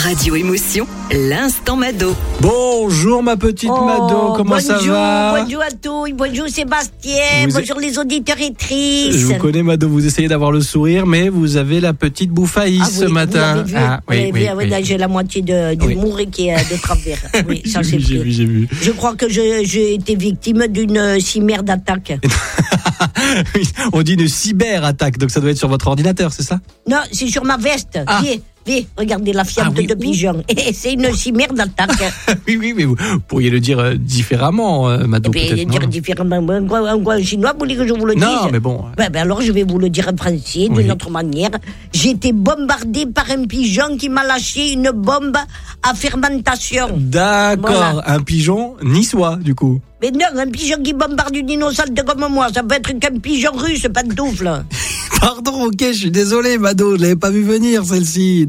Radio Émotion, l'instant Mado. Bonjour ma petite Mado, comment ça va? Bonjour à tous, bonjour Sébastien, bonjour les auditeurs et Je vous connais Mado, vous essayez d'avoir le sourire, mais vous avez la petite bouffaïs ce matin. Oui, j'ai la moitié d'humour et qui est de travers. Oui, ça c'est j'ai vu. Je crois que j'ai été victime d'une chimère d'attaque. Oui, on dit une cyberattaque, donc ça doit être sur votre ordinateur, c'est ça? Non, c'est sur ma veste. Viens, regardez la fiente de pigeon. Et c'est une chimère d'attaque. Oui, mais vous pourriez le dire différemment, Mado. Dire différemment. En chinois, vous voulez que je vous le dise? Non, mais bon. Alors je vais vous le dire en français, d'une autre manière. J'ai été bombardé par un pigeon qui m'a lâché une bombe à fermentation. D'accord, voilà. Un pigeon niçois, du coup. Mais non, un pigeon qui bombarde une innocente comme moi, ça peut être qu'un pigeon russe, pantoufle. Pardon, ok, je suis désolé, Mado, je l'avais pas vu venir, celle-ci.